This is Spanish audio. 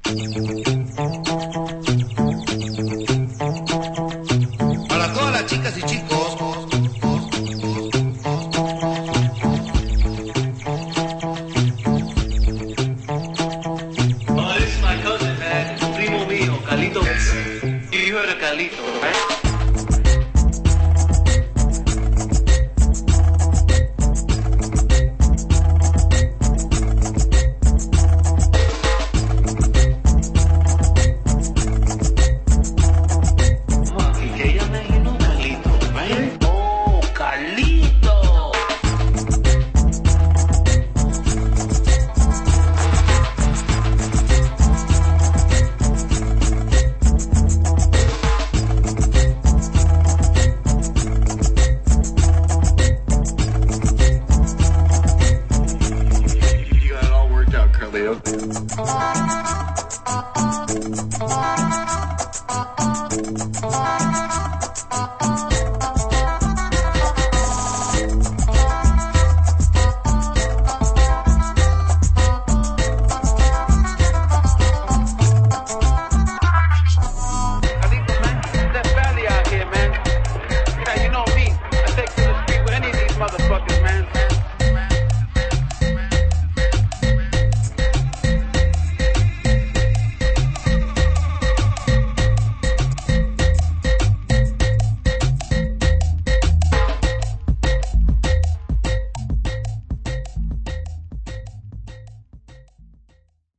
Para todas las chicas y chicos. Oh, this is my cousin, man. Primo mío, Calito. You heard of Calito, right?